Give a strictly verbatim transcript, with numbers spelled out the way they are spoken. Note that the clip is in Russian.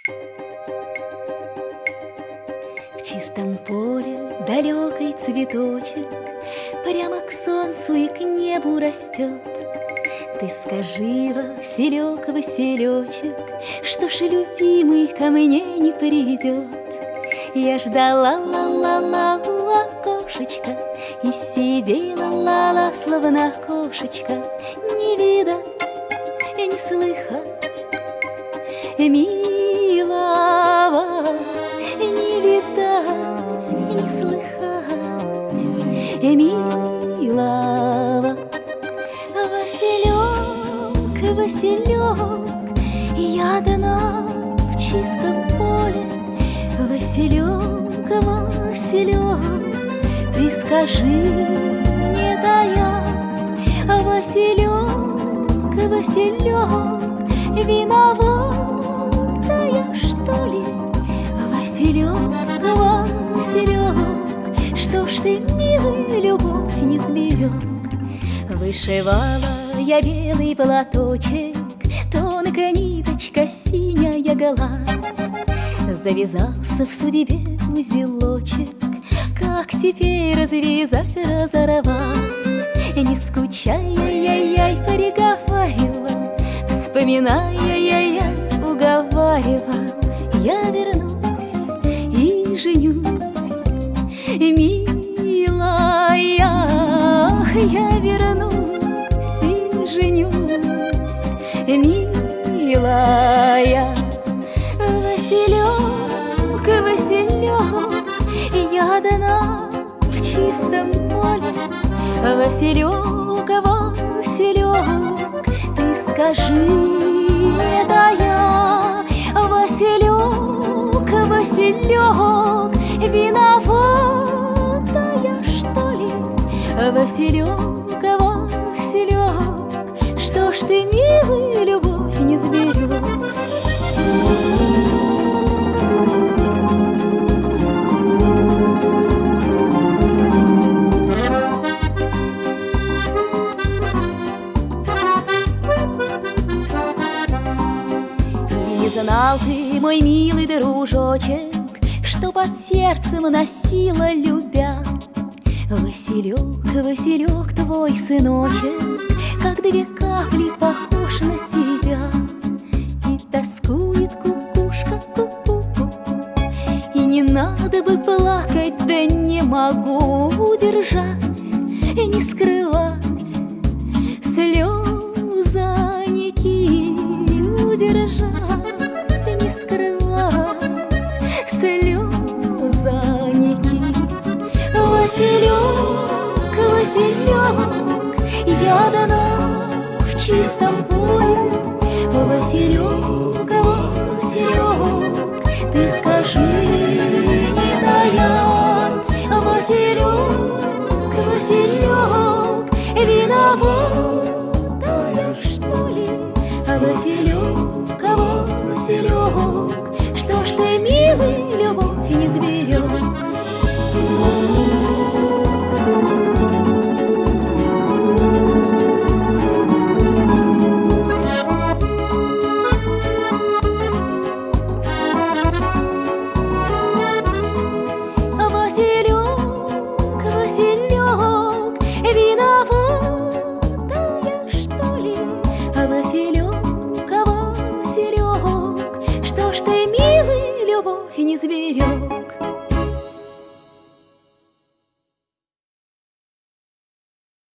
В чистом поле далекий цветочек прямо к солнцу и к небу растет. Ты скажи, Василек, Василечек, что ж любимый ко мне не придет. Я ждала ла-ла-ла у окошечка и сидела ла-ла, словно кошечка. Не видать и не слыхать милого, не видать и не слыхать милого. Василек, Василек, я одна в чистом поле. Василек, Василек, ты скажи, не тая. Василек, Василек, виноватая, что ли? Василек, Василек, что ж ты, милый, любовь не сберег? Вышивала я белый платочек, тонкая ниточка, синяя гладь. Завязался в судьбе узелочек, как теперь развязать, разорвать? Не скучай, яй-яй, приговаривал, вспоминая, яй-яй, уговаривал. Я вернусь и женюсь, милая, я вернусь и женюсь, милая. Василек, Василек, я одна в чистом поле. Василек, Василек, ты скажи, это я. Василек, Василек, виноватая, что ли? Василек, Василек, что ж ты, милый, любовь не сберег? Знал ты, мой милый дружочек, что под сердцем носила, любя. Василек, Василек, твой сыночек, как две капли похож на тебя. И тоскует кукушка, ку-ку-ку-ку, и не надо бы плакать, да не могу удержать и не скрывать слезоньки, удержать. Не скрывать слезоньки. Василек, Василек, я дана в чистом поле. Василек, Василек, ты скажи, не тая. Василек, Василек, виноватая, что ли? Василек, Василек, что ж ты, милый, любовь не сберег? Василек, Василек, виноватая, что ли? Василек, Василек, что ж ты, милый, любовь не сберег?